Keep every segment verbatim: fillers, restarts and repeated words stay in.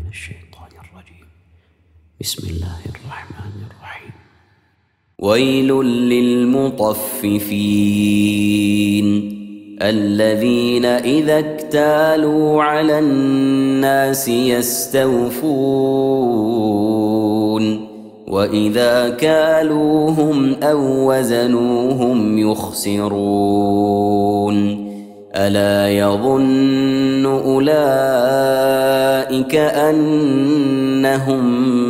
الشيطان الرجيم. بسم الله الرحمن الرحيم. ويل للمطففين الذين إذا اكتالوا على الناس يستوفون وإذا كالوهم أو وزنوهم يخسرون ألا يظن أولئك أنهم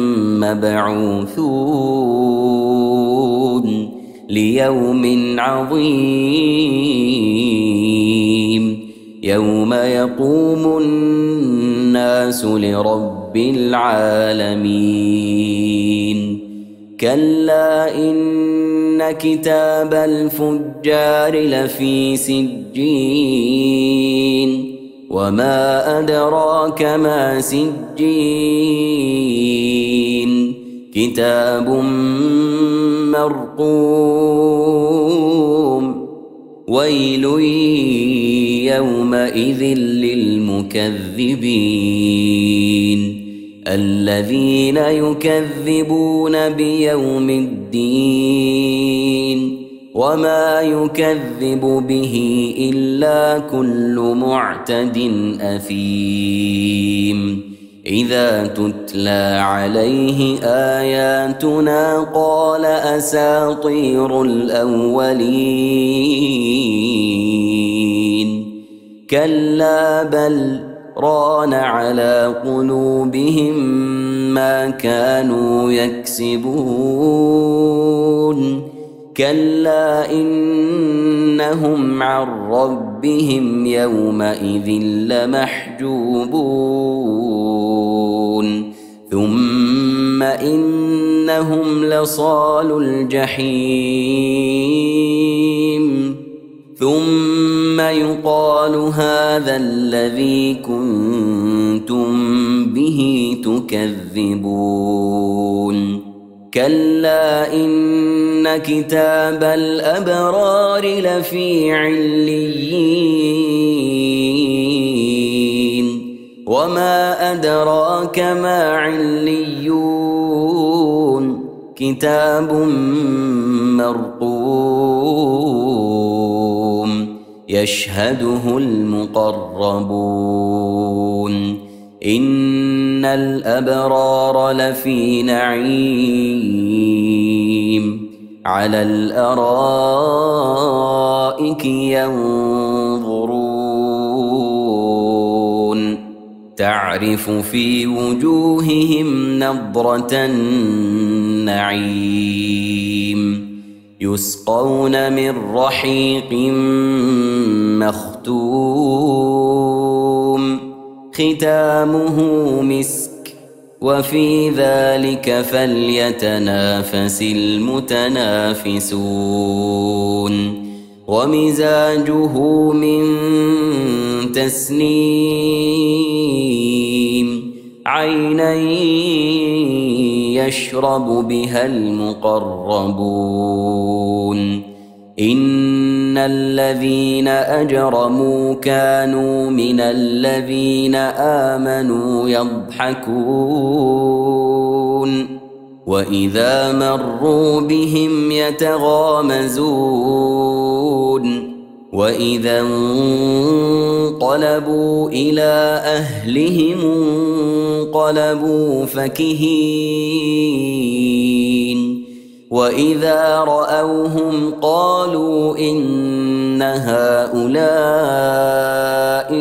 مبعوثون ليوم عظيم يوم يقوم الناس لرب العالمين. كلا إن كتاب الفجار لفي سجين وما أدراك ما سجين كتاب مرقوم ويل يومئذ للمكذبين الذين يكذبون بيوم الدين وما يكذب به إلا كل معتد أثيم إذا تتلى عليه آياتنا قال أساطير الأولين كلا بل ران على قلوبهم ما كانوا يكسبون كلا إنهم عن ربهم يومئذ لمحجوبون ثم إنهم لصالو الجحيم ثم يقال هذا الذي كنتم به تكذبون كلا إن كتاب الأبرار لفي عليين وما أدراك ما عليون كتاب مرقوم يشهده المقربون إن الأبرار لفي نعيم على الأرائك ينظرون تعرف في وجوههم نضرة النعيم يسقون من رحيق مختوم ختامه مسك وفي ذلك فليتنافس المتنافسون ومزاجه من تسنيم عينا يشرب بها المقربون إن الذين أجرموا كانوا من الذين آمنوا يضحكون وإذا مروا بهم يتغامزون وإذا انقلبوا إلى أهلهم انقلبوا فكهين وإذا رأوهم قالوا إن هؤلاء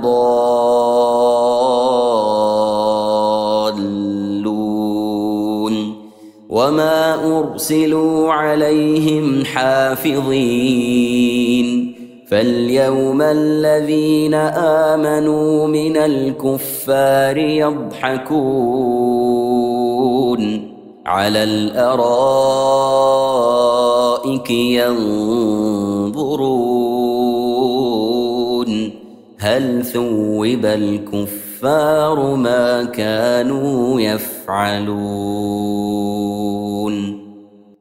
لضالون وما أرسلوا عليهم حافظين فاليوم الذين آمنوا من الكفار يضحكون على الأرائك ينظرون هل ثوب الكفار ما كانوا يفعلون.